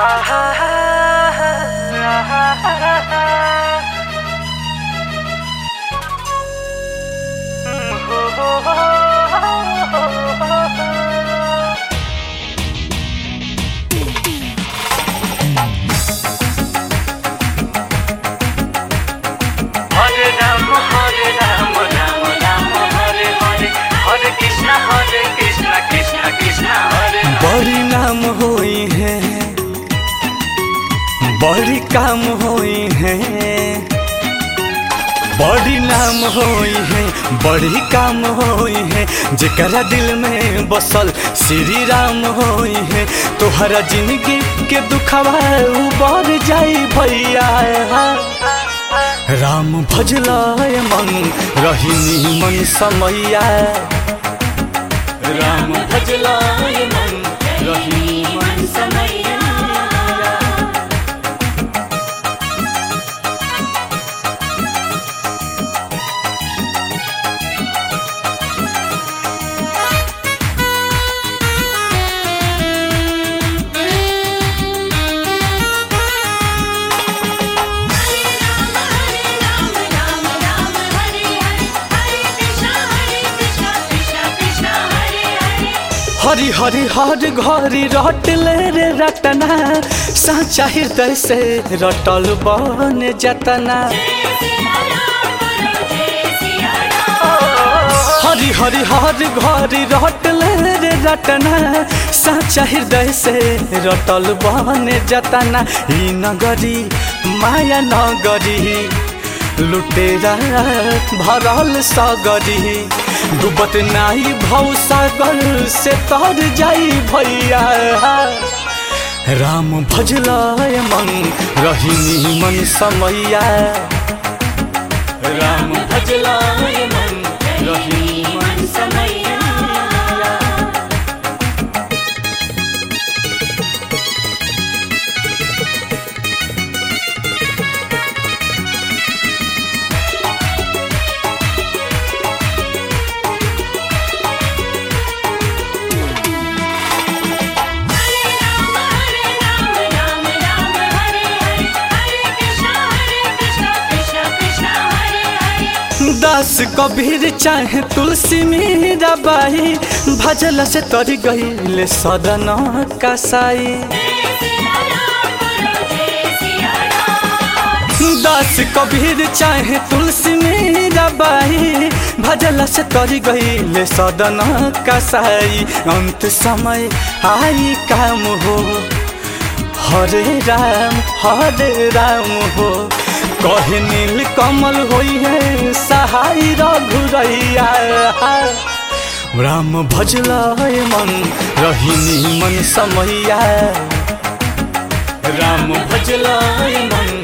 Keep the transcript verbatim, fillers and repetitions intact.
बड़ी नाम होई है, बड़ी काम होई है, बड़ी नाम होई है, बड़ी काम होई है। जेकरा दिल में बसल श्री राम होई है। तोहरा जिंदगी के दुखवा उबर जाई भैया। राम भजला मन रही मन समैया। राम भजला मन रही मन समैया। हरी हरी हर घरी रट ले रे रटना, साचा हृदय से रटल बन जतना। हरी हरी हर घरी रट ले रे रटना, साचा हृदय से रटल बन जतना। ई नगरी माया नगरी, लुटेरा भरल सगरी। डूबत नाई भव सागर से तर जाई भैया। राम भजला मन रही मन समैया। राम भजला मन रही मन समैया। दास कबीर चाहे तुलसी मीरा बाई, भजल से तर गई सदन कसाई। दास कबीर चाहे तुलसी मीरा बाई, भजल से तर गई सदन कसाई। अंत समय आई काम हो, हरे राम हरे राम हो। कहे नील कमल होई है सहाय रघुरैया। राम भजला मन रही मन समैया। राम भजला मन